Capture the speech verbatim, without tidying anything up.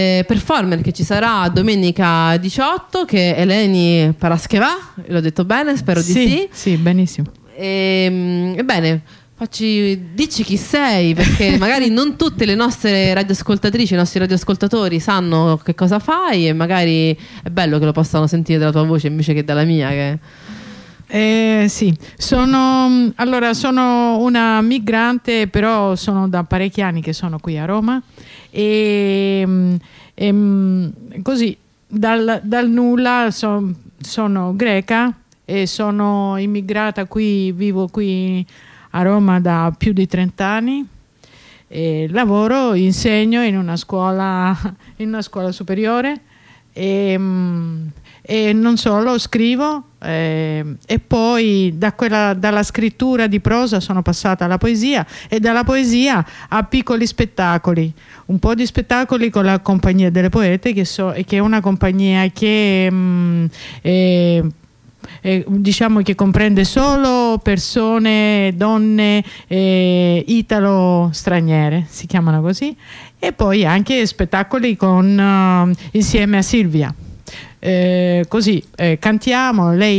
performer che ci sarà domenica diciotto, che è Eleni Parascheva, l'ho detto bene, spero sì, di sì. Sì, benissimo. E, ebbene, facci, dici chi sei, perché magari non tutte le nostre radioascoltatrici, i nostri radioascoltatori sanno che cosa fai, e magari è bello che lo possano sentire dalla tua voce invece che dalla mia, che... Eh, sì, sono, allora, sono una migrante, però sono da parecchi anni che sono qui a Roma e, e così dal, dal nulla so, sono greca e sono immigrata qui, vivo qui a Roma da più di trenta anni e lavoro, insegno in una scuola, in una scuola superiore e, e non solo, scrivo. Eh, e poi da quella, dalla scrittura di prosa sono passata alla poesia e dalla poesia a piccoli spettacoli, un po' di spettacoli con la Compagnia delle Poete, che, so, che è una compagnia che mh, è, è, diciamo che comprende solo persone, donne eh, italo-straniere, si chiamano così, e poi anche spettacoli con, uh, insieme a Silvia. Eh, così eh, cantiamo, lei